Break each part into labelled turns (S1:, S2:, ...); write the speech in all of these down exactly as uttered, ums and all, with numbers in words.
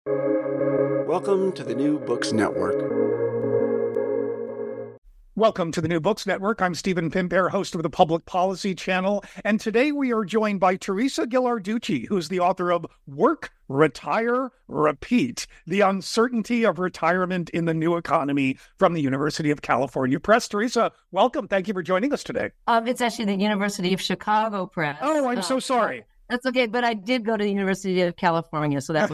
S1: Welcome to the New Books Network.
S2: Welcome to the New Books Network. I'm Stephen Pimpare, host of the Public Policy Channel, and today we are joined by Teresa Ghilarducci, who's the author of Work, Retire, Repeat, The Uncertainty of Retirement in the New Economy from the University of California Press. Teresa, welcome. Thank you for joining us today.
S3: Um, it's actually the University of Chicago Press.
S2: Oh, I'm so sorry.
S3: That's okay, but I did go to the University of California, so that was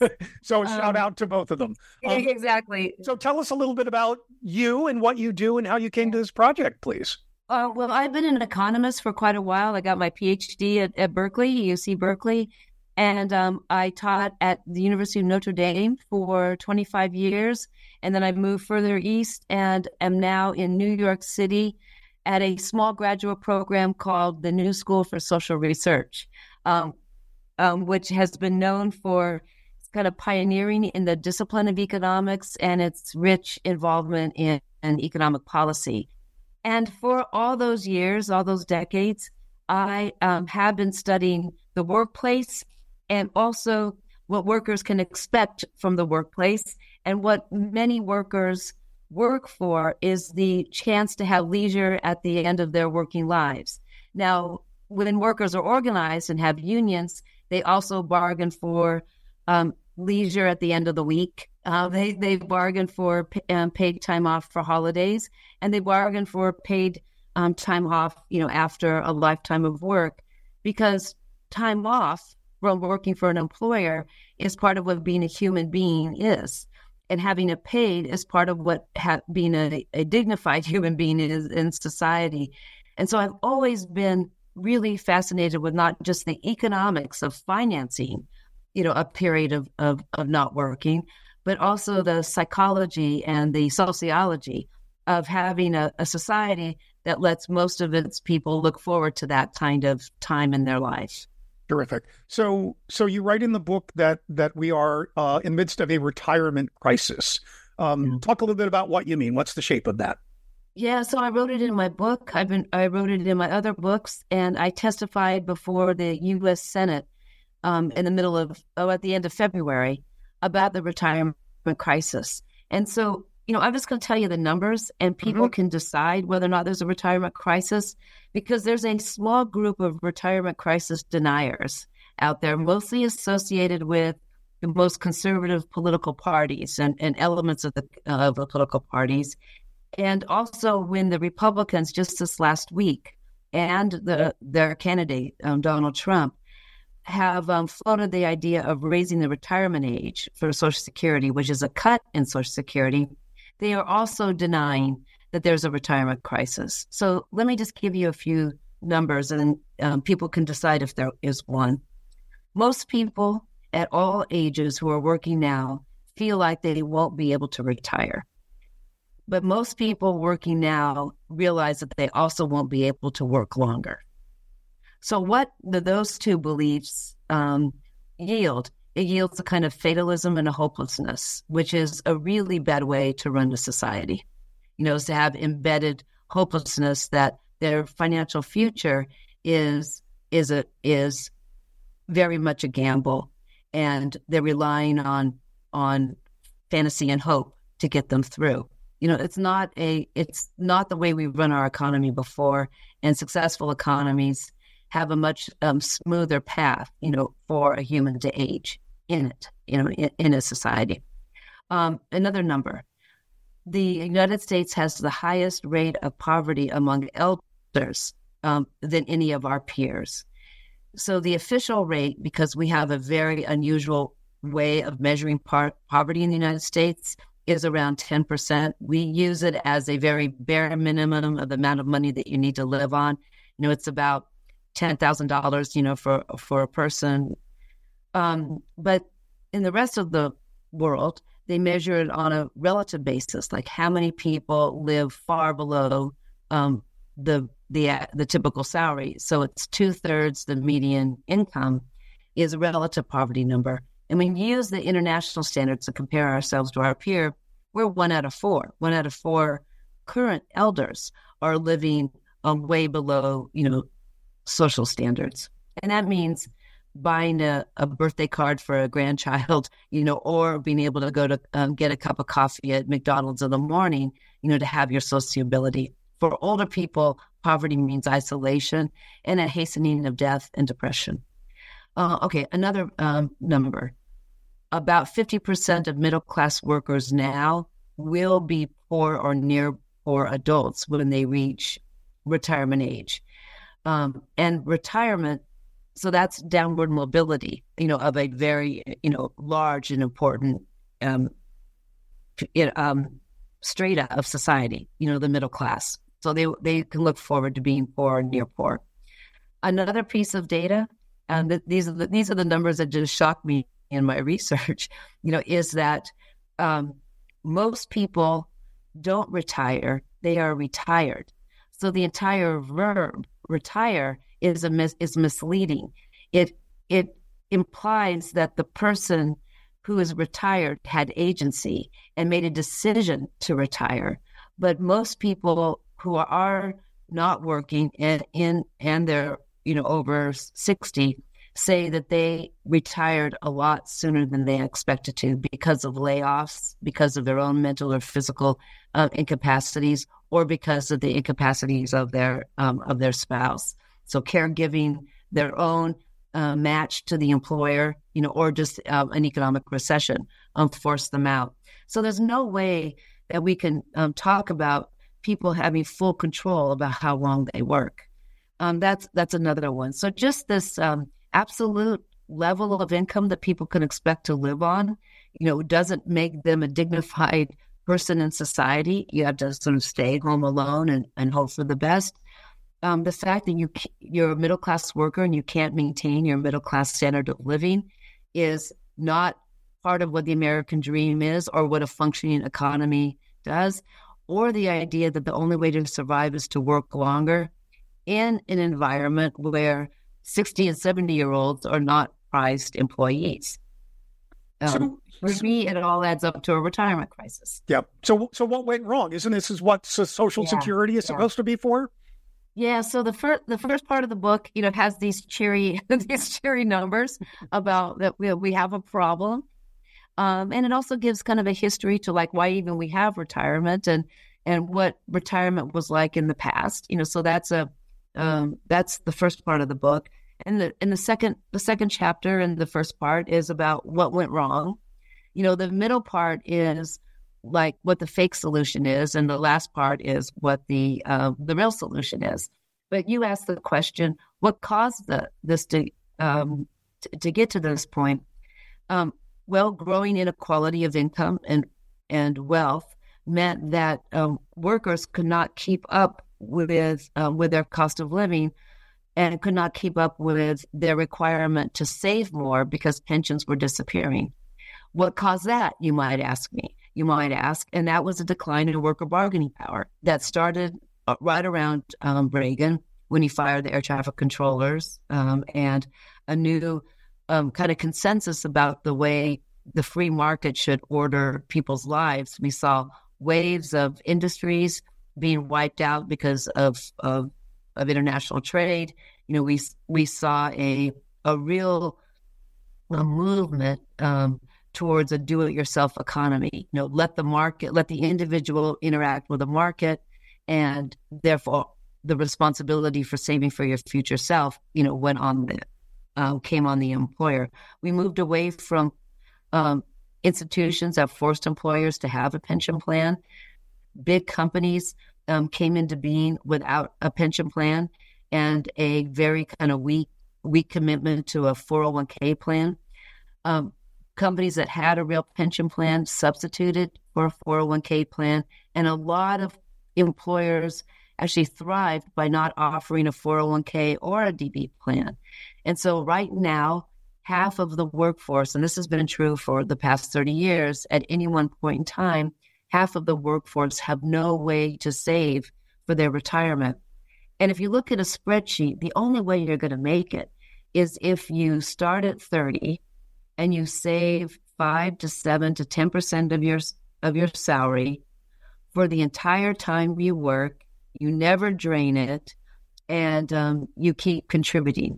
S2: so a shout
S3: um,
S2: out to both of them. Um,
S3: exactly.
S2: So tell us a little bit about you and what you do and how you came to this project, please.
S3: Uh, well, I've been an economist for quite a while. I got my P H D at, at Berkeley, U C Berkeley, and um, I taught at the University of Notre Dame for twenty-five years, and then I moved further east and am now in New York City at a small graduate program called the New School for Social Research. Um, um, which has been known for kind of pioneering in the discipline of economics and its rich involvement in, in economic policy. And for all those years, all those decades, I um, have been studying the workplace and also what workers can expect from the workplace. And what many workers work for is the chance to have leisure at the end of their working lives. Now, when workers are organized and have unions, they also bargain for um, leisure at the end of the week. Uh, they they bargain for p- um, paid time off for holidays, and they bargain for paid um, time off, you know, after a lifetime of work, because time off from working for an employer is part of what being a human being is, and having it paid is part of what ha- being a, a dignified human being is in society. And so I've always been really fascinated with not just the economics of financing, you know, a period of, of, of not working, but also the psychology and the sociology of having a, a society that lets most of its people look forward to that kind of time in their life.
S2: Terrific. So, so you write in the book that that we are uh, in the midst of a retirement crisis. Um, yeah. Talk a little bit about what you mean. What's the shape of that?
S3: Yeah, so I wrote it in my book. I've been I wrote it in my other books, and I testified before the U S Senate um, in the middle of oh at the end of February about the retirement crisis. And so, you know, I'm just going to tell you the numbers, and people mm-hmm. can decide whether or not there's a retirement crisis, because there's a small group of retirement crisis deniers out there, mostly associated with the most conservative political parties and, and elements of the uh, of the political parties. And also when the Republicans just this last week and the their candidate, um, Donald Trump, have um, floated the idea of raising the retirement age for Social Security, which is a cut in Social Security, they are also denying that there's a retirement crisis. So let me just give you a few numbers, and um, people can decide if there is one. Most people at all ages who are working now feel like they won't be able to retire. But most people working now realize that they also won't be able to work longer. So what do those two beliefs um, yield? It yields a kind of fatalism and a hopelessness, which is a really bad way to run a society. You know, is to have embedded hopelessness that their financial future is is a is very much a gamble, and they're relying on on fantasy and hope to get them through. You know, it's not a, it's not the way we run our economy before, and successful economies have a much um, smoother path, you know, for a human to age in it, you know, in, in a society. Um, another number, the United States has the highest rate of poverty among elders um, than any of our peers. So the official rate, because we have a very unusual way of measuring par- poverty in the United States, is around ten percent. We use it as a very bare minimum of the amount of money that you need to live on. You know, it's about ten thousand dollars, you know, for, for a person. Um, but in the rest of the world, they measure it on a relative basis, like how many people live far below um, the the uh, the typical salary. So it's two thirds the median income is a relative poverty number. And when you use the international standards to compare ourselves to our peer, we're one out of four. One out of four current elders are living um, way below, you know, social standards. And that means buying a, a birthday card for a grandchild, you know, or being able to go to um, get a cup of coffee at McDonald's in the morning, you know, to have your sociability. For older people, poverty means isolation and a hastening of death and depression. Uh, okay, another um, number. About fifty percent of middle-class workers now will be poor or near poor adults when they reach retirement age. Um, and retirement, so that's downward mobility, you know, of a very, you know, large and important um, it, um, strata of society, you know, the middle class. So they they can look forward to being poor or near poor. Another piece of data, and th- these are the, these are the numbers that just shocked me in my research, you know, is that um, most people don't retire; they are retired. So the entire verb retire is a mis- is misleading. It it implies that the person who is retired had agency and made a decision to retire, but most people who are not working and in and they're you know over sixty say that they retired a lot sooner than they expected to because of layoffs, because of their own mental or physical uh, incapacities, or because of the incapacities of their um, of their spouse. So caregiving, their own uh, match to the employer, you know, or just uh, an economic recession um, forced them out. So there's no way that we can um, talk about people having full control about how long they work. Um, that's that's another one. So just this um, absolute level of income that people can expect to live on, you know, doesn't make them a dignified person in society. You have to sort of stay home alone and, and hope for the best. Um, the fact that you you're a middle class worker and you can't maintain your middle class standard of living is not part of what the American dream is, or what a functioning economy does, or the idea that the only way to survive is to work longer in an environment where sixty and seventy year olds are not prized employees. Um, so, for me, it all adds up to a retirement crisis.
S2: Yeah. So, so what went wrong? Isn't this is what Social
S3: yeah,
S2: Security is yeah. supposed to be for?
S3: Yeah. So the first the first part of the book, you know, has these cheery these cheery numbers about that we we have a problem, um, and it also gives kind of a history to like why even we have retirement and and what retirement was like in the past. You know, so that's a um, that's the first part of the book. And the in the second the second chapter and the first part is about what went wrong. You know, the middle part is like what the fake solution is, and the last part is what the uh, the real solution is. But you asked the question, what caused the this to um, t- to get to this point? Um, well, growing inequality of income and and wealth meant that um, workers could not keep up with uh, with their cost of living, and could not keep up with their requirement to save more because pensions were disappearing. What caused that, you might ask me? You might ask, and that was a decline in worker bargaining power that started right around um, Reagan when he fired the air traffic controllers, um, and a new um, kind of consensus about the way the free market should order people's lives. We saw waves of industries being wiped out because of, of of international trade. You know, we we saw a a real a movement um, towards a do-it-yourself economy. You know, let the market, let the individual interact with the market, and therefore the responsibility for saving for your future self, you know, went on the uh, came on the employer. We moved away from um, institutions that forced employers to have a pension plan. Big companies um, came into being without a pension plan and a very kind of weak, weak commitment to a four oh one k plan. Um, companies that had a real pension plan substituted for a four oh one k plan, and a lot of employers actually thrived by not offering a four oh one k or a D B plan. And so right now, half of the workforce, and this has been true for the past thirty years, at any one point in time, half of the workforce have no way to save for their retirement. And if you look at a spreadsheet, the only way you're going to make it is if you start at thirty and you save five to seven to ten percent of your of your salary for the entire time you work. You never drain it, and um, you keep contributing.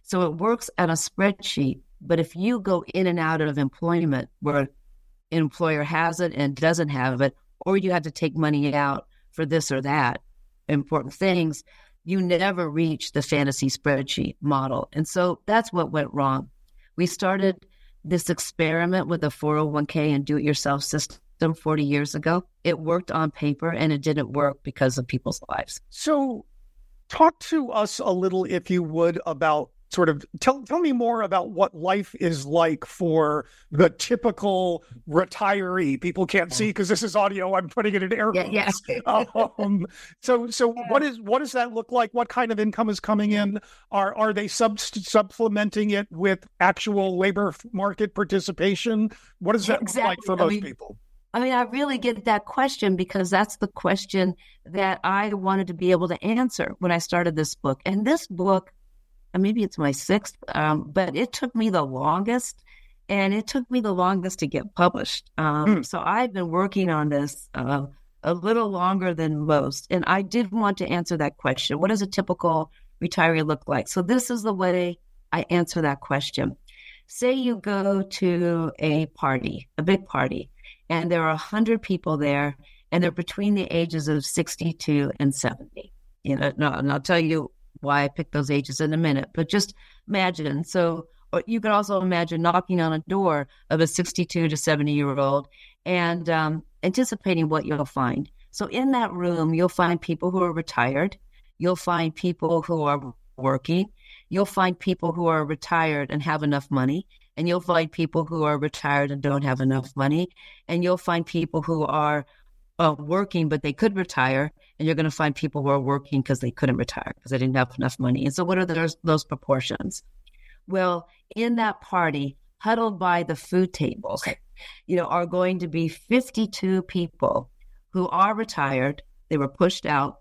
S3: So it works on a spreadsheet. But if you go in and out of employment where an employer has it and doesn't have it, or you have to take money out for this or that important things, you never reach the fantasy spreadsheet model. And so that's what went wrong. We started this experiment with a four oh one k and do-it-yourself system forty years ago. It worked on paper, and it didn't work because of people's lives.
S2: So talk to us a little, if you would, about sort of tell tell me more about what life is like for the typical retiree. People can't see because this is audio. I'm putting it in air quotes.
S3: Yeah, yeah.
S2: um, so so yeah. what is what does that look like? What kind of income is coming in? Are are they sub supplementing it with actual labor market participation? What does that
S3: exactly.
S2: look like for most
S3: I mean,
S2: people?
S3: I mean, I really get that question because that's the question that I wanted to be able to answer when I started this book. And this book, maybe it's my sixth, um, but it took me the longest, and it took me the longest to get published. Um, mm. So I've been working on this uh, a little longer than most, and I did want to answer that question. What does a typical retiree look like? So this is the way I answer that question. Say you go to a party, a big party, and there are one hundred people there, and they're between the ages of sixty-two and seventy. You know, no, and I'll tell you why I picked those ages in a minute, but just imagine. So or you can also imagine knocking on a door of a sixty-two to seventy year old and um, anticipating what you'll find. So in that room, you'll find people who are retired. You'll find people who are working. You'll find people who are retired and have enough money. And you'll find people who are retired and don't have enough money. And you'll find people who are uh, working, but they could retire. And you're going to find people who are working because they couldn't retire because they didn't have enough money. And so what are those, those proportions? Well, in that party, huddled by the food tables, you know, are going to be fifty-two people who are retired. They were pushed out.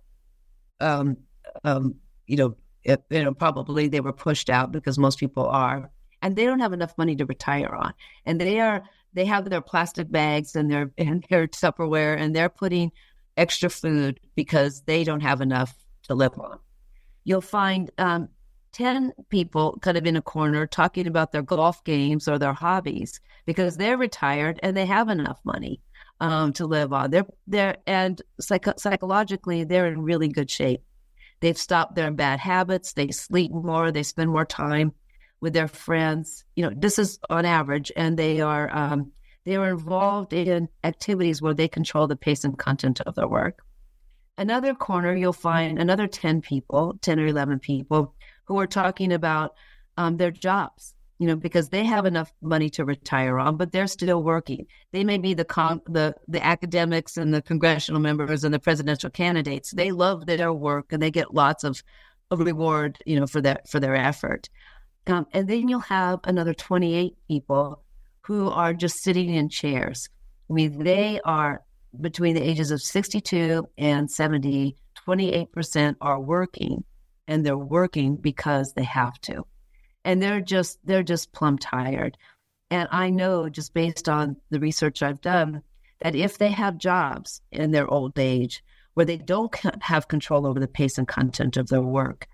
S3: Um, um, you know, it, you know, probably they were pushed out because most people are, and they don't have enough money to retire on. And they are, they have their plastic bags and their and their Tupperware, and they're putting extra food because they don't have enough to live on. You'll find um, ten people kind of in a corner talking about their golf games or their hobbies because they're retired and they have enough money um, to live on. They're they're and psych- psychologically they're in really good shape. They've stopped their bad habits. They sleep more. They spend more time with their friends. You know, this is on average, and they are um, they are involved in activities where they control the pace and content of their work. Another corner, you'll find another ten people, ten or eleven people, who are talking about um, their jobs, you know, because they have enough money to retire on, but they're still working. They may be the con- the the academics and the congressional members and the presidential candidates. They love their work and they get lots of, of reward, you know, for that for their effort. Um, and then you'll have another twenty-eight people who are just sitting in chairs. I mean, they are between the ages of sixty-two and seventy. twenty-eight percent are working, and they're working because they have to. And they're just they're just plumb tired. And I know, just based on the research I've done, that if they have jobs in their old age where they don't have control over the pace and content of their work,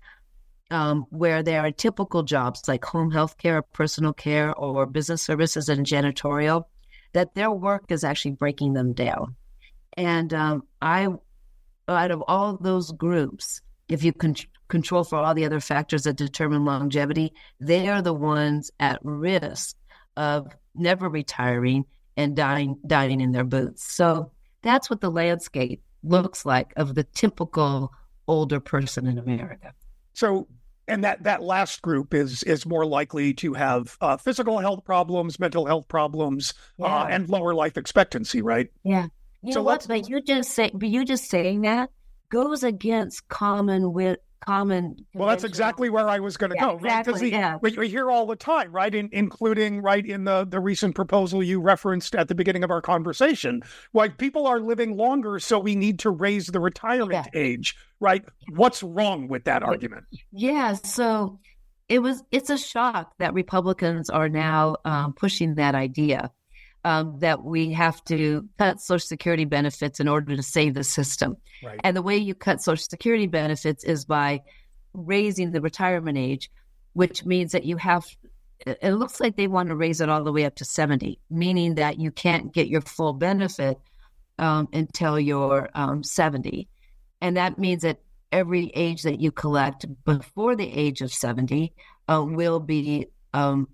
S3: um, where there are typical jobs like home health care, personal care, or business services and janitorial, that their work is actually breaking them down. And um, I, out of all those groups, if you can control for all the other factors that determine longevity, they are the ones at risk of never retiring and dying, dying in their boots. So that's what the landscape looks like of the typical older person in America.
S2: So, and that, that last group is is more likely to have uh, physical health problems, mental health problems, yeah. uh, and lower life expectancy, right?
S3: Yeah. You
S2: so
S3: know what? But you just say, but you just saying that goes against common with common.
S2: Well, that's exactly where I was going to
S3: yeah,
S2: go. Right?
S3: Exactly.
S2: We,
S3: yeah.
S2: we, we hear all the time, right? In, including right in the, the recent proposal you referenced at the beginning of our conversation. Like, people are living longer, so we need to raise the retirement yeah. age, right? What's wrong with that argument?
S3: Yeah. So it was. It's a shock that Republicans are now um, pushing that idea. Um, that we have to cut Social Security benefits in order to save the system.
S2: Right.
S3: And the way you cut Social Security benefits is by raising the retirement age. which means that you have, it looks like they want to raise it all the way up to seventy, meaning that you can't get your full benefit um, until you're um, seventy. And that means that every age that you collect before the age of seventy uh, will be, um,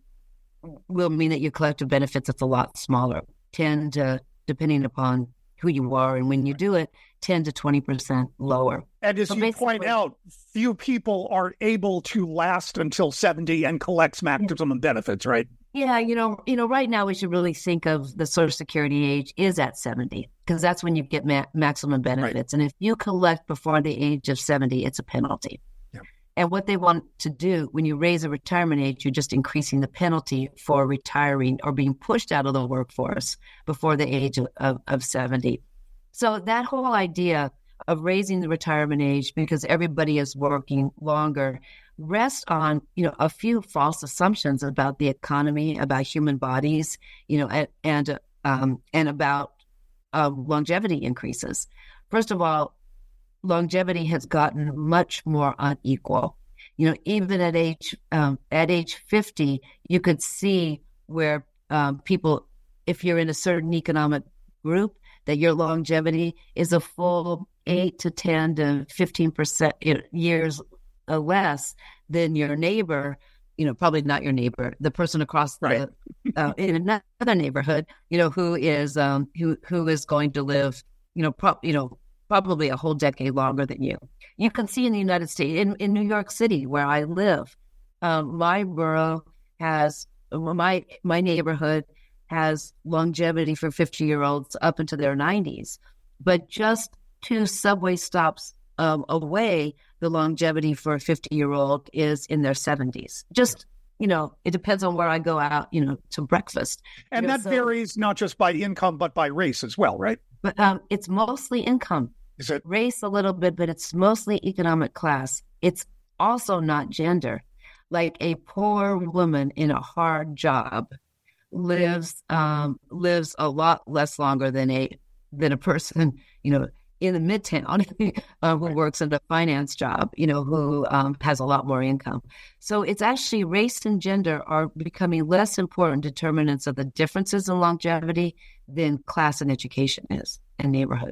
S3: will mean that your collective benefits that's a lot smaller, ten to, depending upon who you are and when you do it, ten to twenty percent lower.
S2: And as
S3: so
S2: you point out, few people are able to last until seventy and collect maximum yeah. benefits, right?
S3: Yeah, you know, you know, right now we should really think of the Social Security age is at seventy, because that's when you get ma- maximum benefits. Right. And if you collect before the age of seventy, it's a penalty. Yeah. And what they want to do when you raise a retirement age, you're just increasing the penalty for retiring or being pushed out of the workforce before the age of, of, of seventy. So that whole idea of raising the retirement age because everybody is working longer rests on, you know, a few false assumptions about the economy, about human bodies, you know, and and, um, and about uh, longevity increases. First of all, longevity has gotten much more unequal. You know, even at age um, at age fifty, you could see where um, people, if you're in a certain economic group, that your longevity is a full eight to ten to fifteen percent years less than your neighbor. You know, probably not your neighbor, the person across right. the uh, in another neighborhood. You know, who is um, who who is going to live. You know, pro- you know. probably a whole decade longer than you. You can see in the United States, in, in New York City, where I live, um, my borough has, my my neighborhood has longevity for fifty-year-olds up into their nineties. But just two subway stops um, away, the longevity for a fifty-year-old is in their seventies. Just, you know, it depends on where I go out, you know, to breakfast.
S2: And
S3: you know,
S2: that
S3: so,
S2: varies not just by income, but by race as well, right?
S3: But um, it's mostly income.
S2: Is it
S3: race a little bit, but it's mostly economic class. It's also not gender. Like a poor woman in a hard job lives um, lives a lot less longer than a than a person, you know, in the midtown uh, who works in a finance job, you know, who um, has a lot more income. So it's actually race and gender are becoming less important determinants of the differences in longevity than class and education is and neighborhood.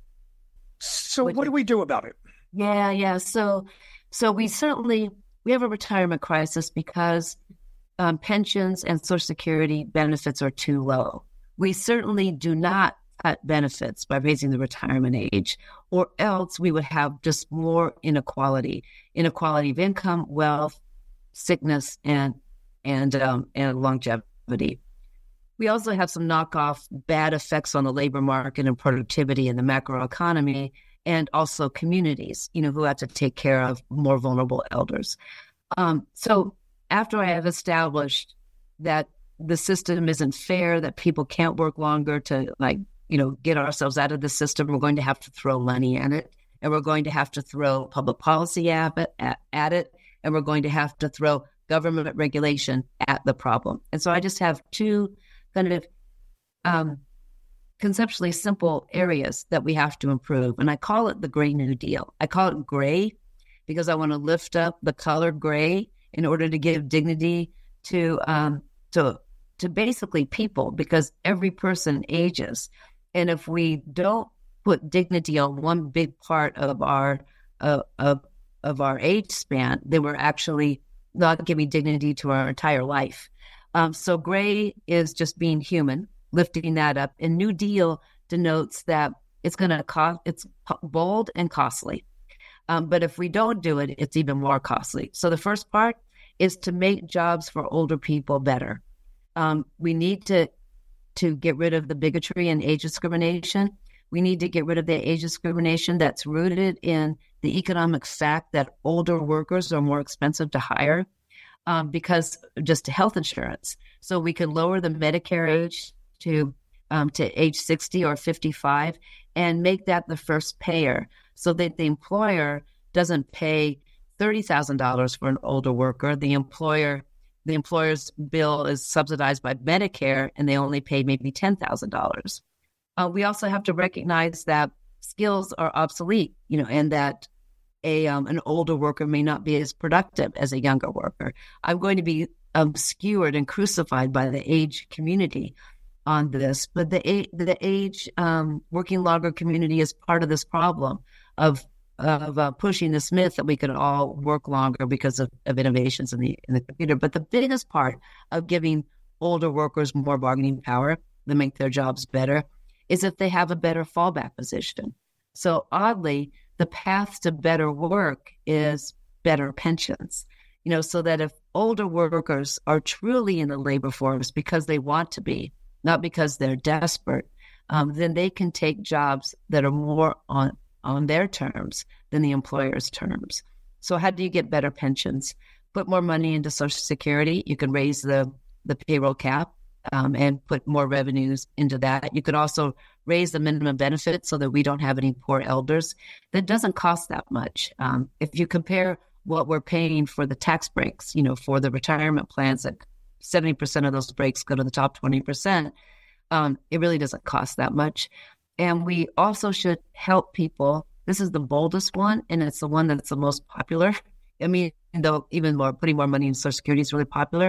S2: So what do we do about it?
S3: Yeah, yeah. So, so we certainly, we have a retirement crisis because um, pensions and Social Security benefits are too low. We certainly do not cut benefits by raising the retirement age, or else we would have just more inequality, inequality of income, wealth, sickness, and and um, and longevity. We also have some knockoff bad effects on the labor market and productivity in the macroeconomy, and also communities, you know, who have to take care of more vulnerable elders. Um, so after I have established that the system isn't fair, that people can't work longer to, like, you know, get ourselves out of the system, we're going to have to throw money at it, and we're going to have to throw public policy at it, at, at it, and we're going to have to throw government regulation at the problem. And so I just have two kind of um, conceptually simple areas that we have to improve. And I call it the Gray New Deal. I call it gray because I want to lift up the color gray in order to give dignity to um, to to basically people, because every person ages. And if we don't put dignity on one big part of our uh, of, of our age span, then we're actually not giving dignity to our entire life. Um, so gray is just being human, lifting that up. And New Deal denotes that it's going to cost, it's bold and costly. Um, but if we don't do it, it's even more costly. So the first part is to make jobs for older people better. Um, we need to to get rid of the bigotry and age discrimination. We need to get rid of the age discrimination that's rooted in the economic fact that older workers are more expensive to hire. Um, because just health insurance. So we can lower the Medicare age to um, to age sixty or fifty-five and make that the first payer, so that the employer doesn't pay thirty thousand dollars for an older worker. The employer, the employer's bill is subsidized by Medicare, and they only pay maybe ten thousand dollars. Uh, we also have to recognize that skills are obsolete, you know, and that a um, an older worker may not be as productive as a younger worker. I'm going to be um, skewered and crucified by the age community on this, but the age, the age um, working longer community is part of this problem of of uh, pushing this myth that we can all work longer because of, of innovations in the in the computer. But the biggest part of giving older workers more bargaining power to make their jobs better is if they have a better fallback position. So oddly, the path to better work is better pensions, you know, so that if older workers are truly in the labor force because they want to be, not because they're desperate, um, then they can take jobs that are more on, on their terms than the employer's terms. So how do you get better pensions? Put more money into Social Security. You can raise the, the payroll cap um, and put more revenues into that. You could also raise the minimum benefit so that we don't have any poor elders. That doesn't cost that much. Um, if you compare what we're paying for the tax breaks, you know, for the retirement plans, that seventy percent of those breaks go to the top twenty percent, um, it really doesn't cost that much. And we also should help people. This is the boldest one, and it's the one that's the most popular. I mean, though even more, putting more money in Social Security is really popular.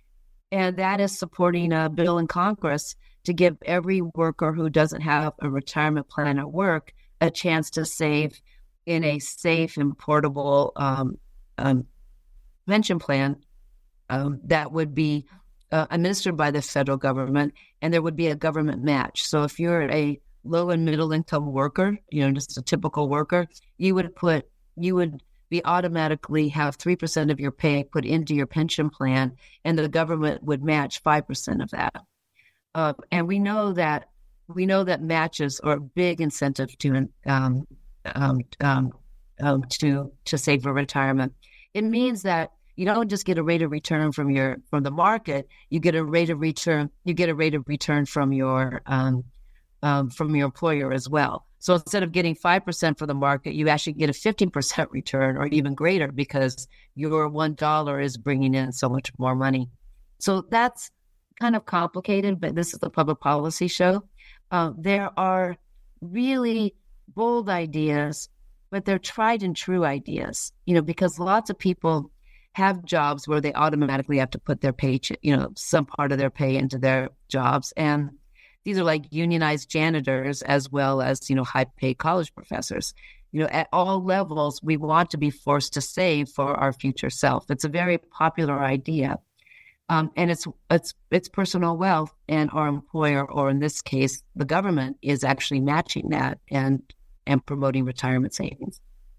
S3: And that is supporting a bill in Congress to give every worker who doesn't have a retirement plan at work a chance to save in a safe and portable um, um, pension plan um, that would be uh, administered by the federal government, and there would be a government match. So if you're a low and middle income worker, you know, just a typical worker, you would put, you would be automatically have three percent of your pay put into your pension plan, and the government would match five percent of that. Uh, and we know that we know that matches are a big incentive to um, um, um, um, to to save for retirement. It means that you don't just get a rate of return from your from the market. You get a rate of return. You get a rate of return from your um, um, from your employer as well. So instead of getting five percent for the market, you actually get a fifteen percent return or even greater because your one dollar is bringing in so much more money. So that's kind of complicated, but this is a public policy show. Uh, there are really bold ideas, but they're tried and true ideas, you know, because lots of people have jobs where they automatically have to put their pay, you know, some part of their pay into their jobs. And these are like unionized janitors as well as, you know, high paid college professors. You know, at all levels, we want to be forced to save for our future self. It's a very popular idea. Um, and it's it's it's personal wealth, and our employer, or in this case, the government, is actually matching that and and promoting retirement savings.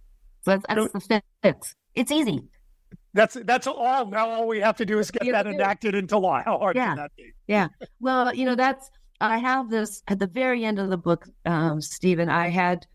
S3: So that's, that's the fix. It's easy.
S2: That's that's all. Now all we have to do is get that enacted into law. How hard
S3: yeah.
S2: can that be?
S3: Yeah. Well, you know, that's I have this at the very end of the book, um, Stephen. I had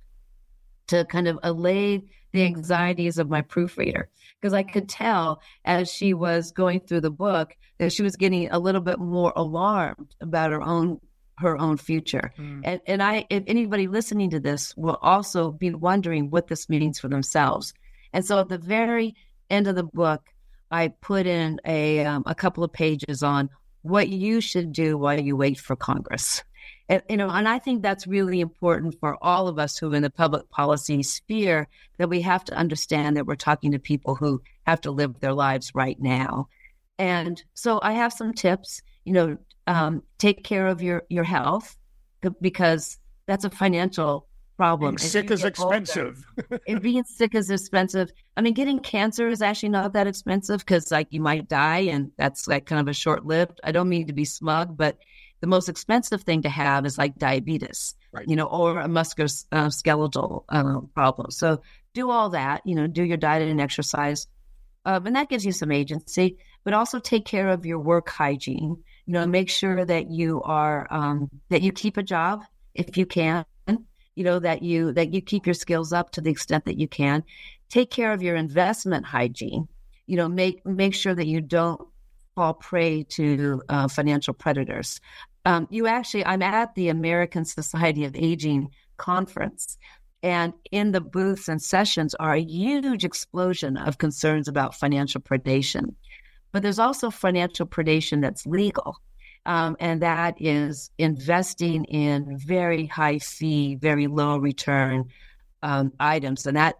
S3: to kind of allay the anxieties of my proofreader, because I could tell as she was going through the book that she was getting a little bit more alarmed about her own her own future. Mm. And and I, if anybody listening to this will also be wondering what this means for themselves. And so at the very end of the book, I put in a um, a couple of pages on what you should do while you wait for Congress. And, you know, and I think that's really important for all of us who are in the public policy sphere, that we have to understand that we're talking to people who have to live their lives right now. And so I have some tips, you know, um, take care of your, your health, because that's a financial problem.
S2: Being sick is expensive.
S3: Older, and being sick is expensive. I mean, getting cancer is actually not that expensive, because like you might die and that's like kind of a short lived. I don't mean to be smug, but the most expensive thing to have is like diabetes, right, you know, or a musculoskeletal uh, problem. So do all that, you know, do your diet and exercise. Um, and that gives you some agency, but also take care of your work hygiene. You know, make sure that you are, um, that you keep a job if you can, you know, that you, that you keep your skills up to the extent that you can. Take care of your investment hygiene. You know, make, make sure that you don't fall prey to uh, financial predators. Um, you actually, I'm at the American Society of Aging conference, and in the booths and sessions are a huge explosion of concerns about financial predation. But there's also financial predation that's legal, um, and that is investing in very high fee, very low return um, items. And that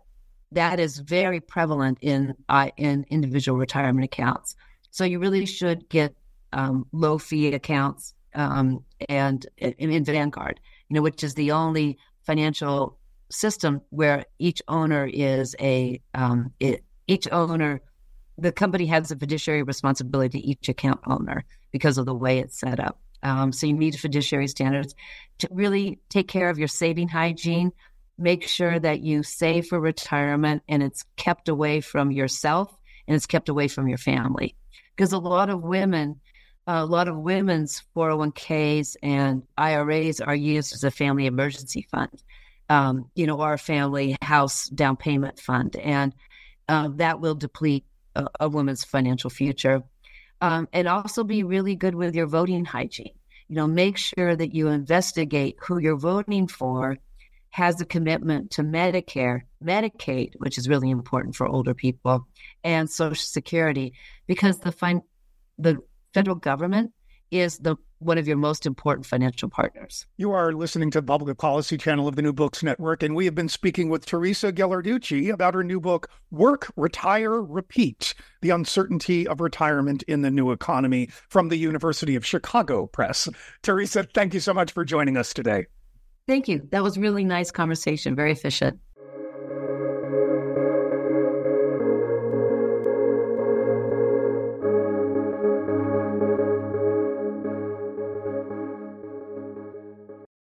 S3: that is very prevalent in uh, in individual retirement accounts. So you really should get um, low fee accounts um, and in, in Vanguard, you know, which is the only financial system where each owner is a um, it, each owner. The company has a fiduciary responsibility to each account owner because of the way it's set up. Um, so you need fiduciary standards to really take care of your saving hygiene. Make sure that you save for retirement and it's kept away from yourself and it's kept away from your family. Because a lot of women, a lot of women's four oh one k's and I R As are used as a family emergency fund, um, you know, or a family house down payment fund. And uh, that will deplete a, a woman's financial future. Um, and also be really good with your voting hygiene. You know, make sure that you investigate who you're voting for has a commitment to Medicare, Medicaid, which is really important for older people, and Social Security, because the fin- the federal government is the one of your most important financial partners.
S2: You are listening to the Public Policy Channel of the New Books Network, and we have been speaking with Teresa Ghilarducci about her new book, Work, Retire, Repeat, The Uncertainty of Retirement in the New Economy, from the University of Chicago Press. Teresa, thank you so much for joining us today.
S3: Thank you. That was a really nice conversation, very efficient.